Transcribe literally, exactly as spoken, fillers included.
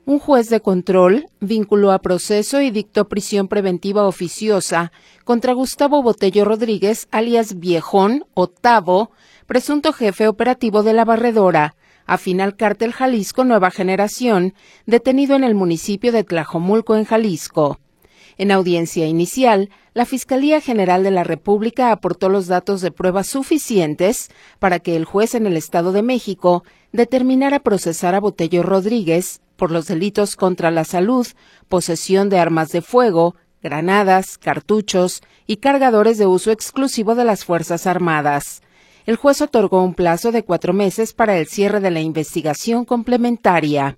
Un juez de control vinculó a proceso y dictó prisión preventiva oficiosa contra Gustavo Botello Rodríguez, alias Viejón o Tavo, presunto jefe operativo de La Barredora, afín al Cártel Jalisco Nueva Generación, detenido en el municipio de Tlajomulco, en Jalisco. En audiencia inicial, la Fiscalía General de la República aportó los datos de prueba suficientes para que el juez en el Estado de México determinara procesar a Botello Rodríguez por los delitos contra la salud, posesión de armas de fuego, granadas, cartuchos y cargadores de uso exclusivo de las Fuerzas Armadas. El juez otorgó un plazo de cuatro meses para el cierre de la investigación complementaria.